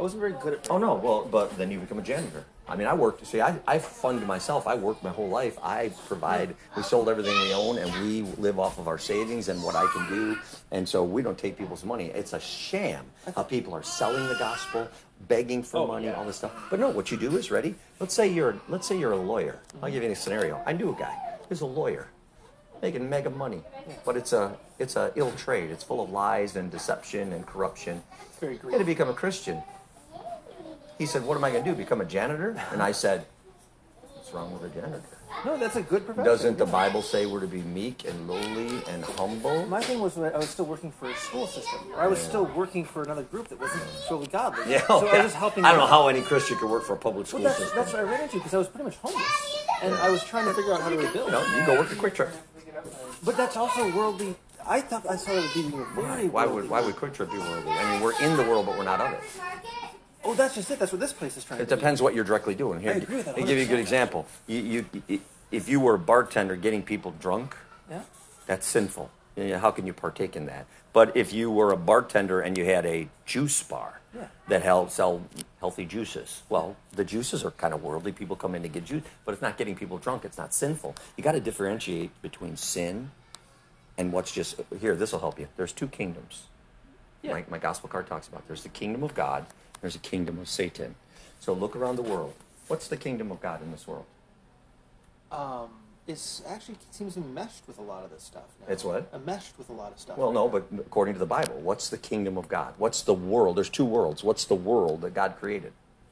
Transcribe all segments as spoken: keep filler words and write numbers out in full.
wasn't very good at. Oh no, well, but then you become a janitor. I mean, I worked. See, I, I fund myself. I worked my whole life. I provide. We sold everything we own, and we live off of our savings and what I can do. And so we don't take people's money. It's a sham how people are selling the gospel, begging for Oh, money, yeah. all this stuff. But no, what you do is ready. Let's say you're. Let's say you're a lawyer. I'll give you a scenario. I knew a guy. He's a lawyer, making mega money, but it's a it's a ill trade. It's full of lies and deception and corruption. It's very He great. had to become a Christian. He said, what am I going to do, become a janitor? And I said, what's wrong with a janitor? No, that's a good profession. Doesn't the Bible say we're to be meek and lowly and humble? My thing was when I was still working for a school system, or I was still working for another group that wasn't fully godly. Yeah, so I okay. was just helping. I don't know them. how any Christian could work for a public school Well, that's, system. that's what I ran into because I was pretty much homeless, and I was trying to figure out how to rebuild. You know, you can go work at Quick Trip. But that's also worldly. I thought I saw it as being very. Why worldly. would why would Quick Trip be worldly? I mean, we're in the world, but we're not of it. Oh, that's just it. That's what this place is trying It to do. depends what you're directly doing. Here, I agree with that I'll give you a good one hundred percent. example. You, you, if you were a bartender getting people drunk, Yeah. that's sinful. You know, how can you partake in that? But if you were a bartender and you had a juice bar Yeah. that held sell healthy juices, well, the juices are kind of worldly. People come in to get juice, but it's not getting people drunk. It's not sinful. You got to differentiate between sin and what's just here. This will help you. There's two kingdoms. Yeah. My, my gospel card talks about. There's the kingdom of God. There's a kingdom of Satan. So look around the world. What's the kingdom of God in this world? Um, it's actually seems enmeshed with a lot of this stuff. Now. It's what? Enmeshed with a lot of stuff. Well, right no, now. but according to the Bible, what's the kingdom of God? What's the world? There's two worlds. What's the world that God created?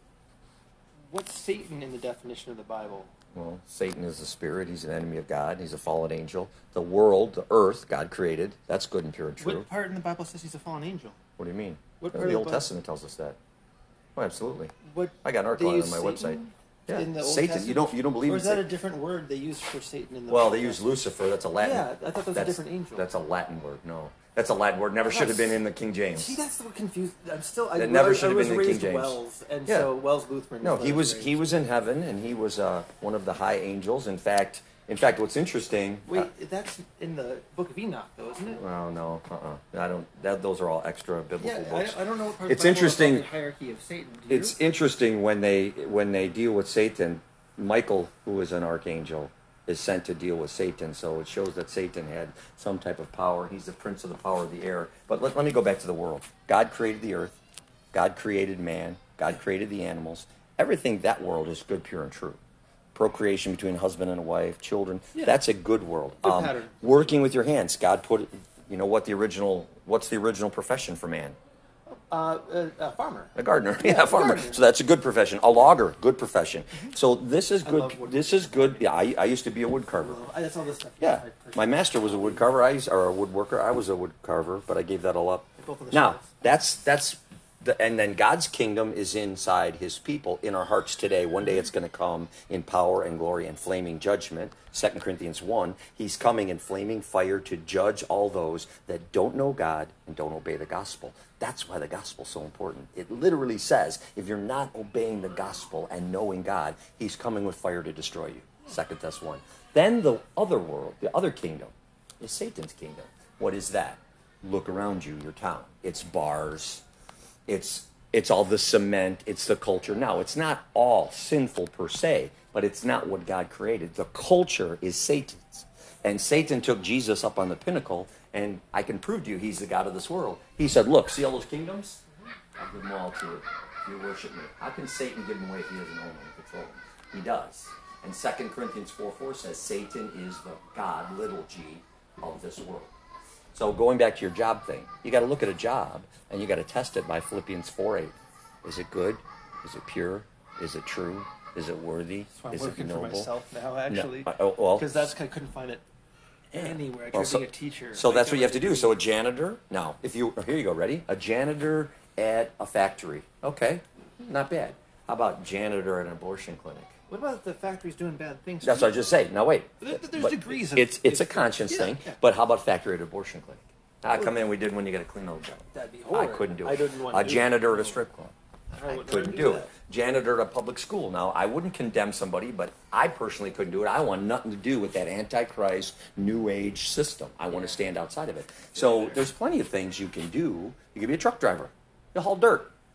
What's Satan in the definition of the Bible? Well, Satan is a spirit. He's an enemy of God. He's a fallen angel. The world, the earth, God created. That's good and pure and true. What part in the Bible says he's a fallen angel? What do you mean? What the part of Old the Bible- Testament tells us that. Oh, absolutely. What I got an they article on it use on my Satan website. Yeah, in the Old Satan. Testament? You don't you don't believe Or in is that a Satan? different word they use for Satan in the Well, Old they use Testament? Lucifer. That's a Latin. Yeah, I thought that was a that's, different angel. That's a Latin word. No, that's a Latin word. Never should have been in the King James. See, that's what confused. I'm still. I, That never I, should have I was been in King raised James. Wells, and Yeah. so Wells Lutheran. No, is where he I was raised. he was in heaven, and he was uh, one of the high angels. In fact, in fact, what's interesting? Wait, uh, that's in the Book of Enoch, though, isn't it? well, no, uh-uh. I don't. That those are all extra biblical Yeah, books. I, I don't know what part It's of the Bible interesting- is called the hierarchy of Satan. Do you? It's interesting when they when they deal with Satan. Michael, who is an archangel, is sent to deal with Satan. So it shows that Satan had some type of power. He's the prince of the power of the air. But let, let me go back to the world. God created the earth. God created man. God created the animals. Everything that world is good, pure, and true. Procreation between husband and a wife, children. Yeah. That's a good world. Good pattern. Working with your hands. God put, you know what the original, what's the original profession for man? Uh, a, a farmer. A gardener, yeah, Yeah, a farmer. gardener. So that's a good profession. A logger, good profession. So this is I good. love woodworking. This is good. Yeah, I, I used to be a wood carver. Well, that's all this stuff. Yeah, I- my master was a wood carver. I used, or a woodworker. I was a wood carver, but I gave that all up. Both of the Now shelves. that's that's the, and then God's kingdom is inside His people in our hearts today. One day it's going to come in power and glory and flaming judgment. Second Corinthians one. He's coming in flaming fire to judge all those that don't know God and don't obey the gospel. That's why the gospel's so important. It literally says if you're not obeying the gospel and knowing God, He's coming with fire to destroy you. Second Thess one. Then the other world, the other kingdom, is Satan's kingdom. What is that? Look around you, your town. It's bars. It's it's all the cement. It's the culture. Now, it's not all sinful per se, but it's not what God created. The culture is Satan's. And Satan took Jesus up on the pinnacle, and I can prove to you he's the God of this world. He said, look, see all those kingdoms? I'll give them all to you if you worship me. How can Satan give them away if he doesn't own them and control them? He does. And Second Corinthians four four says Satan is the God, little g, of this world. So going back to your job thing, you got to look at a job, and you got to test it by Philippians four eight. Is it good? Is it pure? Is it true? Is it worthy? That's why I'm Is it working noble? for myself now, actually. No, uh, well, Because that's I couldn't find it anywhere. I tried Well, so, being a teacher. so Like, that's what you have to every- do. So a janitor, now, if you, here you go, ready? A janitor at a factory. Okay, not bad. How about janitor at an abortion clinic? What about the factories doing bad things? That's what I just say. Now wait. There- there's But degrees of- It's it's a if- conscience yeah, thing. yeah. But how about factory at an abortion clinic? I come in. We did one. You got to clean all the job. That'd be I horrible. couldn't do it. I didn't want a to do janitor it. at a strip club. I I wouldn't couldn't do do that. it. Janitor at a public school. Now, I wouldn't condemn somebody, but I personally couldn't do it. I want nothing to do with that Antichrist, New Age system. I want to stand outside of it. So there's plenty of things you can do. You can be a truck driver. You haul dirt.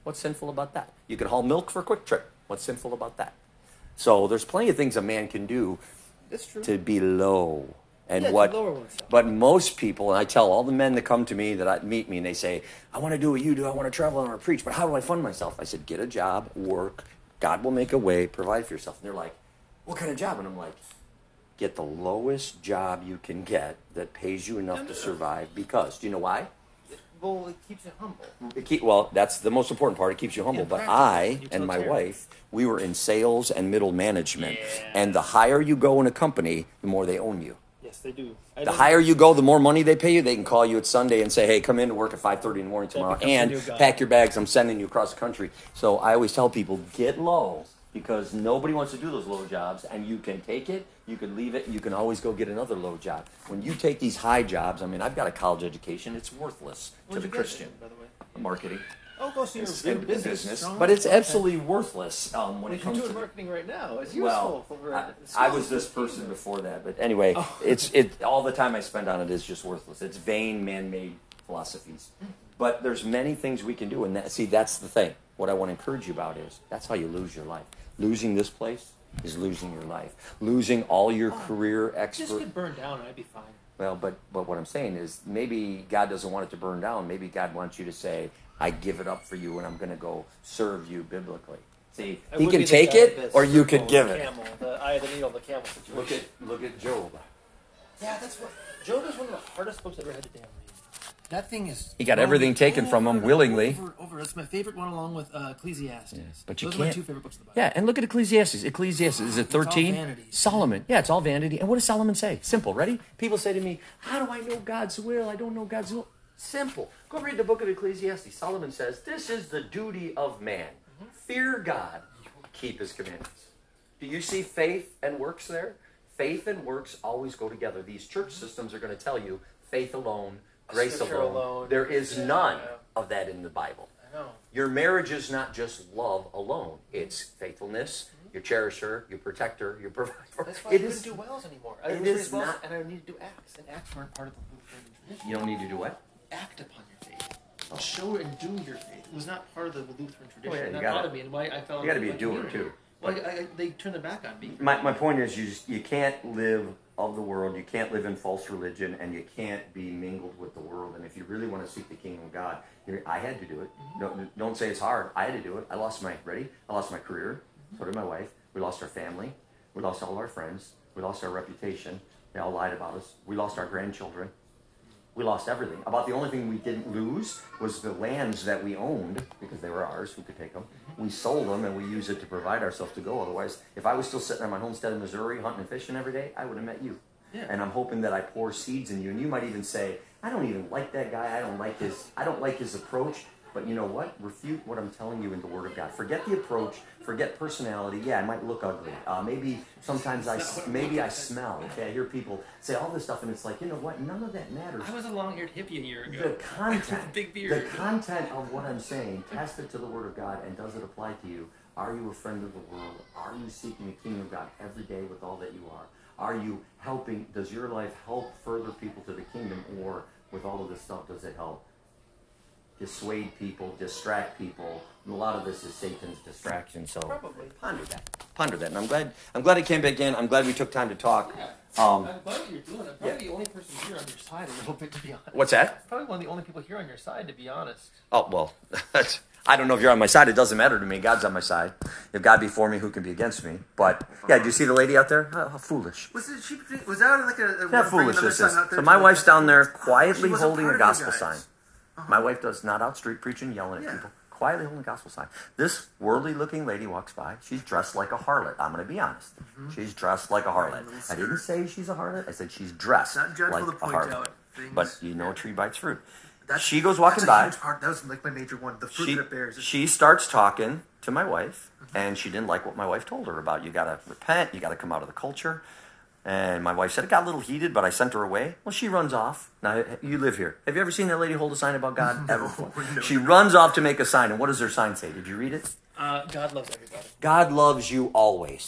What's sinful about that? You can haul milk for a quick trip. What's sinful about that? So there's plenty of things a man can do That's true. to be low. And Yeah, to what, lower oneself. but most people, and I tell all the men that come to me that I, meet me, and they say, I want to do what you do, I want to travel, I want to preach, but how do I fund myself? I said, get a job, work, God will make a way, provide for yourself. And they're like, what kind of job? And I'm like, get the lowest job you can get that pays you enough to survive, because, do you know why? Well, it keeps you humble. It keep, well, that's the most important part. It keeps you humble. Yeah, but practice. I and my Utilitarian. wife, we were in sales and middle management. Yeah. And the higher you go in a company, the more they own you. Yes, they do. I The know- higher you go, the more money they pay you. They can call you at Sunday and say, hey, come in to work at five thirty in the morning tomorrow. becomes the And new guy. pack your bags. I'm sending you across the country. So I always tell people, get low. Because nobody wants to do those low jobs. And you can take it, you can leave it, and you can always go get another low job. When you take these high jobs, I mean, I've got a college education. It's worthless What'd to you the get, Christian. By the way. Marketing. Oh, go see your, It's your in business. business, strong but it's enough. absolutely worthless um, when Well, it if comes you're to doing marketing right now, it's well, useful for I, the I skills was this of the person team. before that, but anyway, Oh. it's it all the time I spend on it is just worthless. It's vain, man-made philosophies. But there's many things we can do, and that, see, that's the thing. What I want to encourage you about is that's how you lose your life. Losing this place is losing your life. Losing all your career Just expert. get burned down and I'd be fine. Well, but but what I'm saying is maybe God doesn't want it to burn down. Maybe God wants you to say, I give it up for you and I'm going to go serve you biblically. See, I he would can be the take guy it that or you circled could give the it. Camel, the eye of the needle, the camel situation. Look at look at Job. Yeah, that's what. Job is one of the hardest books I've ever had to damn read. That thing is. He got everything taken from him over, willingly. Over, over. That's my favorite one, along with uh, Ecclesiastes. Yes, but you Those are my can't- two favorite books of the Bible. Yeah, and look at Ecclesiastes. Ecclesiastes, is it It's all thirteen? vanity. Solomon. Yeah, it's all vanity. And what does Solomon say? Simple. Ready? People say to me, how do I know God's will? I don't know God's will. Simple. Go read the book of Ecclesiastes. Solomon says, this is the duty of man. Fear God. Keep his commandments. Do you see faith and works there? Faith and works always go together. These church systems are going to tell you faith alone, grace Scripture alone. alone. There is Yeah. none of that in the Bible. I know. Your marriage is not just love alone. It's faithfulness, your cherisher, your protector, your provider. That's why It I is. couldn't do wells anymore. I it was is raised wells, not- and I need to do acts, and acts weren't part of the Lutheran tradition. You don't need to do what? Act upon your faith. Show and do your faith. It was not part of the Lutheran tradition. Oh, yeah, and you that gotta- bothered me, and why I fell. You got to into be a my doer community. too. Well, I, I, they turned their back on me. My, my point is, you just, you can't live of the world. You can't live in false religion, and you can't be mingled with the world. And if you really want to seek the kingdom of God, you're, I had to do it. Don't, don't say it's hard. I had to do it. I lost my ready. I lost my career. So did my wife. We lost our family. We lost all our friends. We lost our reputation. They all lied about us. We lost our grandchildren. We lost everything. About the only thing we didn't lose was the lands that we owned, because they were ours. Who could take them? We sold them, and we used it to provide ourselves to go. Otherwise, if I was still sitting on my homestead in Missouri hunting and fishing every day, I would have met you. Yeah. And I'm hoping that I pour seeds in you. And you might even say, I don't even like that guy. I don't like his, I don't like his approach. But you know what? Refute what I'm telling you in the Word of God. Forget the approach. Forget personality. Yeah, I might look ugly. Uh, maybe sometimes I, maybe I smell. Okay, I hear people say all this stuff, and it's like, you know what? None of that matters. I was a long-haired hippie a year ago. The content, Big the beard. content of what I'm saying, test it to the Word of God, and does it apply to you? Are you a friend of the world? Are you seeking the kingdom of God every day with all that you are? Are you helping? Does your life help further people to the kingdom, or with all of this stuff, does it help dissuade people, distract people? And a lot of this is Satan's distraction. So Probably. ponder that. Ponder that. And I'm glad. I'm glad it came back in. I'm glad we took time to talk. Yeah. Um, I'm glad what you're doing. I'm probably yeah. the only person here on your side a little bit, to be honest. what's that? Probably one of the only people here on your side, to be honest. Oh, well, I don't know if you're on my side. It doesn't matter to me. God's on my side. If God be for me, who can be against me? But, yeah, do you see the lady out there? How, how foolish. Was it, she, was that like a, a How bring foolish another this is. son out there So to my like- wife's down there She quietly wasn't holding part a of you gospel guys. sign. Uh-huh. My wife does not out street preaching, yelling at Yeah. people. Quietly holding a gospel sign. This worldly-looking lady walks by. She's dressed like a harlot. I'm going to be honest. Mm-hmm. She's dressed like a harlot. I didn't say she's a harlot. I said she's dressed Not dreadful like to a point harlot. out things. But you know a tree bites fruit. That's- She goes walking that's a by. huge part. That was like my major one. The fruit She, that it bears. she starts talking to my wife, and she didn't like what my wife told her about, you got to repent, you got to come out of the culture. And my wife said it got a little heated, but I sent her away. Well, she runs off. Now, you live here. Have you ever seen that lady hold a sign about God? Ever? no. She runs off to make a sign, and what does her sign say? Did you read it? Uh, God loves everybody. God loves you always.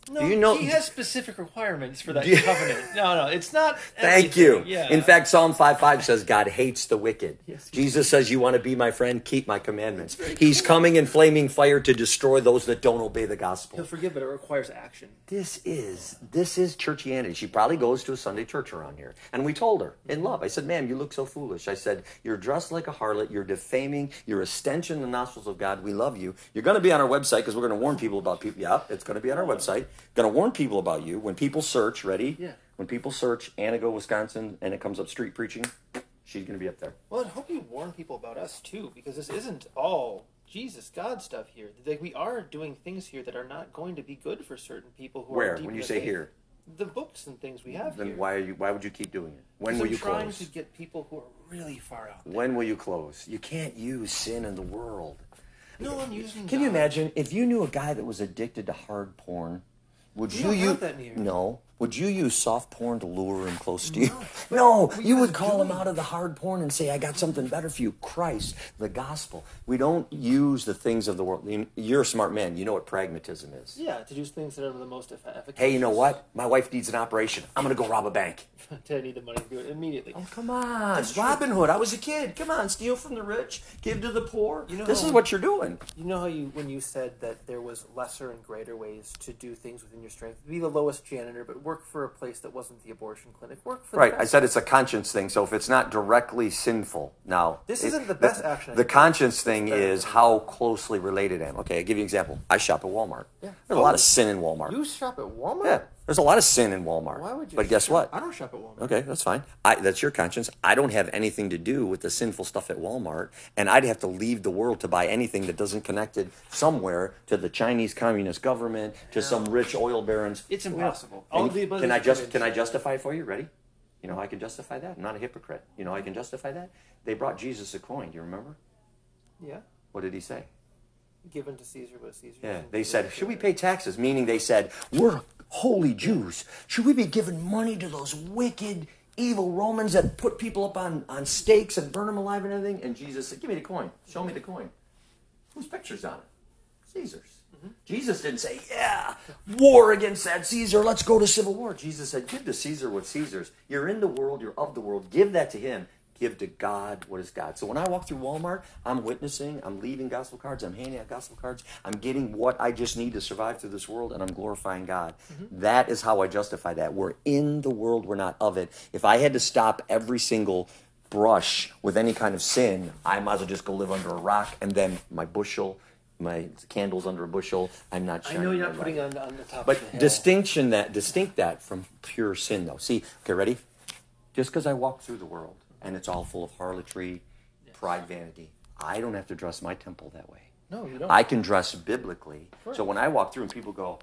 No, Do you know? he has specific requirements for that Do you- covenant. No, no, it's not. Thank you. everything. Yeah. In fact, Psalm five five says God hates the wicked. Yes, he Jesus says, you want to be my friend? Keep my commandments. He's coming in flaming fire to destroy those that don't obey the gospel. he'll forgive, but it requires action. This is, this is churchianity. She probably goes to a Sunday church around here. And we told her in love. I said, ma'am, you look so foolish. I said, you're dressed like a harlot. You're defaming. You're a stench in the nostrils of God. We love you. You're going to be on our website because we're going to warn people about people. Yeah, it's going to be on our website. Going to warn people about you. When people search, ready? Yeah. When people search Anago, Wisconsin, and it comes up street preaching, she's going to be up there. Well, I hope you warn people about us too, because this isn't all Jesus, God stuff here. Like, we are doing things here that are not going to be good for certain people who Where? are deep When in you the say faith. here? The books and things we have Then here. why are you? Why would you keep doing it? When 'Cause will I'm you trying close? to get people who are really far out there. When will you close? You can't use sin in the world. No, I'm using. Can you God. imagine if you knew a guy that was addicted to hard porn? Would We you don't use have that near. no? Would you use soft porn to lure him close to you? No, you would call him out of the hard porn and say, "I got something better for you, Christ, the gospel." We don't use the things of the world. You- You're a smart man. You know what pragmatism is. Yeah, to do things that are the most eff- efficacious. Hey, you know what? My wife needs an operation. I'm gonna go rob a bank. to need the money to do it immediately. Oh, come on. Robin Hood. I was a kid. Come on. Steal from the rich. Give to the poor. You know this how- is what you're doing. You know how you, when you said that there was lesser and greater ways to do things within your strength, be the lowest janitor, but work for a place that wasn't the abortion clinic. Work for the Right. I best. said it's a conscience thing. So if it's not directly sinful, now This it- isn't the best action I The think. conscience thing better is than- how closely related I am. Okay, I'll give you an example. I shop at Walmart. Yeah. There's a lot Oh. of sin in Walmart. You shop at Walmart? Yeah. There's a lot of sin in Walmart. Why would you? But guess shop- what? I don't shop at Walmart. Okay, that's fine. I, that's your conscience. I don't have anything to do with the sinful stuff at Walmart, and I'd have to leave the world to buy anything that doesn't connect it somewhere to the Chinese Communist government, to some rich oil barons. It's impossible. Can, All the can I abilities just come in. can I justify it for you? Ready? You know I can justify that. I'm not a hypocrite. You know I can justify that. They brought Jesus a coin. Do you remember? Yeah. What did he say? Given to Caesar what Caesar. Yeah, given they to said, Caesar. should we pay taxes? Meaning they said, we're holy Jews. Should we be giving money to those wicked, evil Romans that put people up on, on stakes and burn them alive and everything? And Jesus said, give me the coin. Show me the coin. Whose picture's on it? Caesar's. Mm-hmm. Jesus didn't say, yeah, war against that Caesar. Let's go to civil war. Jesus said, give to Caesar what's Caesar's. You're in the world. You're of the world. Give that to him. Give to God what is God. So when I walk through Walmart, I'm witnessing, I'm leaving gospel cards, I'm handing out gospel cards, I'm getting what I just need to survive through this world, and I'm glorifying God. Mm-hmm. That is how I justify that. We're in the world, we're not of it. If I had to stop every single brush with any kind of sin, I might as well just go live under a rock, and then my bushel, my candles under a bushel, I'm not I shining know you're my not putting light. on, on the top But of the hill. distinction that, distinct that from pure sin, though. See, okay, ready? Just because I walk through the world, and it's all full of harlotry, yes. pride, vanity, I don't have to dress my temple that way. No, you don't. I can dress biblically. Right. So when I walk through and people go,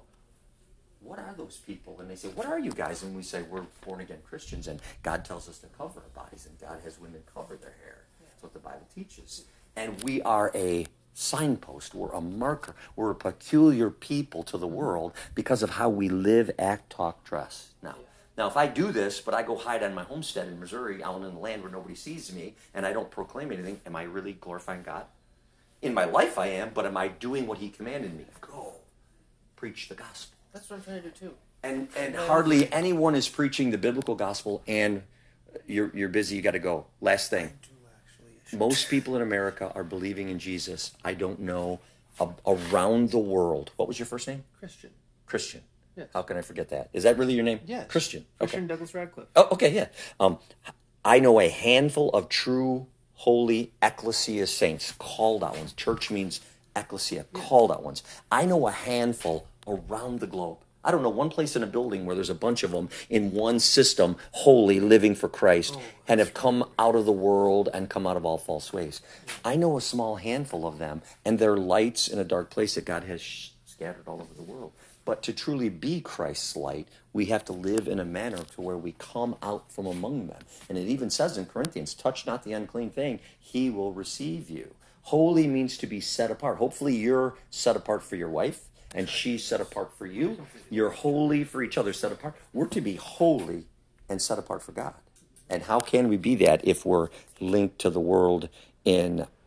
what are those people? And they say, what are you guys? And we say, we're born-again Christians, and God tells us to cover our bodies, and God has women cover their hair. That's what the Bible teaches. And we are a signpost. We're a marker. We're a peculiar people to the world because of how we live, act, talk, dress. Now, Yeah. Now, if I do this, but I go hide on my homestead in Missouri, out in the land where nobody sees me, and I don't proclaim anything, am I really glorifying God? In my life I am, but am I doing what he commanded me? Go, preach the gospel. That's what I'm trying to do too. And and hardly anyone is preaching the biblical gospel, and you're you're busy, you got to go. Last thing. Most people in America are believing in Jesus. I don't know, a, around the world. What was your first name? Christian. Christian. Yes. How can I forget that? Is that really your name? Yes. Christian. Christian Okay. Douglas Radcliffe. Oh, okay, yeah. Um, I know a handful of true, holy ecclesia saints, called out ones. Church means ecclesia, called out ones. I know a handful around the globe. I don't know one place in a building where there's a bunch of them in one system, holy, living for Christ, Oh, and have come out of the world and come out of all false ways. I know a small handful of them, and they're lights in a dark place that God has sh- scattered all over the world. But to truly be Christ's light, we have to live in a manner to where we come out from among them. And it even says in Corinthians, touch not the unclean thing, he will receive you. Holy means to be set apart. Hopefully you're set apart for your wife, and she's set apart for you. You're holy for each other, set apart. We're to be holy and set apart for God. And how can we be that if we're linked to the world in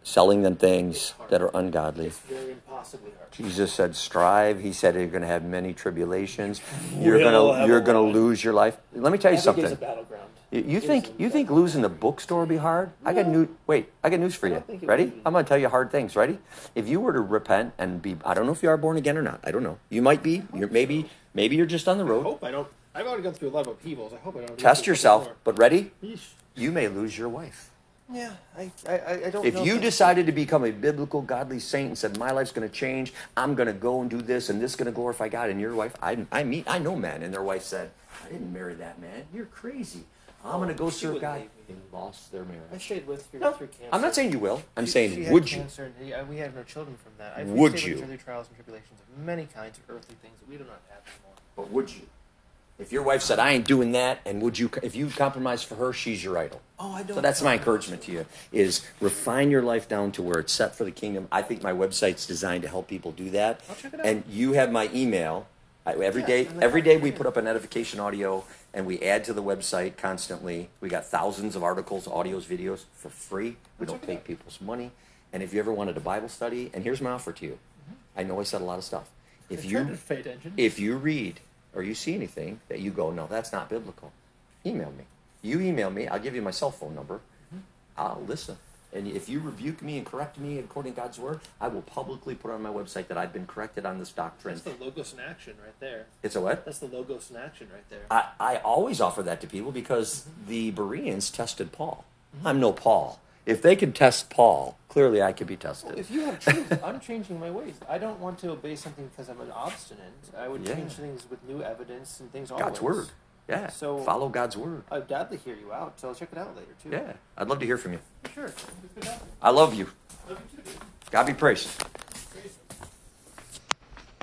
selling them things that are ungodly. It's very impossibly hard. Jesus said, "Strive." He said, "You're going to have many tribulations. You're We'll going to have you're a going lot. to lose your life." Let me tell you Every day's a something. battleground. You, you It think is a you think battleground. losing the bookstore would be hard? I got new. Wait, I got news for I you. don't think it Ready? would be. I'm going to tell you hard things. Ready? If you were to repent and be, I don't know if you are born again or not. I don't know. You might be. You're maybe maybe you're just on the I road. hope I don't. I've already gone through a lot of upheavals. I hope I don't. have to go Test through yourself. more. But ready? Yeesh. You may lose your wife. Yeah, I, I, I don't. If know you that- decided to become a biblical, godly saint and said, "My life's going to change. I'm going to go and do this, and this is going to glorify God," and your wife, I, I meet, I know men, and their wife said, "I didn't marry that man. You're crazy. I'm going to go She serve wouldn't God." leave me. They lost their I marriage. stayed with through, No, through cancer. I'm not saying you will. I'm She- saying, she had would you? cancer, and yeah, we had no children from that. I, we Would stayed with you? her through trials and tribulations of many kinds of earthly things that we do not have anymore. But would you? If your wife said, "I ain't doing that," and would you? If you compromise for her, she's your idol. Oh, I don't. So that's my encouragement to you: is refine your life down to where it's set for the kingdom. I think my website's designed to help people do that. I'll check it out. And you have my email. I, every Yeah, day, I'm like, every day oh, we yeah. put up an edification audio, and we add to the website constantly. We got thousands of articles, audios, videos for free. We I'll don't check it take out. people's money. And if you ever wanted a Bible study, and here's my offer to you. I know I said a lot of stuff. If I you tried to pay attention. if you read or you see anything that you go, "No, that's not biblical," email me. You email me. I'll give you my cell phone number. I'll listen. And if you rebuke me and correct me according to God's word, I will publicly put on my website that I've been corrected on this doctrine. That's the logos in action right there. It's a what? That's the logos in action right there. I, I always offer that to people because the Bereans tested Paul. I'm no Paul. If they can test Paul, clearly I can be tested. If you have truth, I'm changing my ways. I don't want to obey something because I'm an obstinate. I would Yeah. change things with new evidence and things always. God's word. Yeah. So- Follow God's word. I'd gladly hear you out, so I'll check it out later too. Yeah. I'd love to hear from you. Sure. I love you. Love you too, dude. God be praised.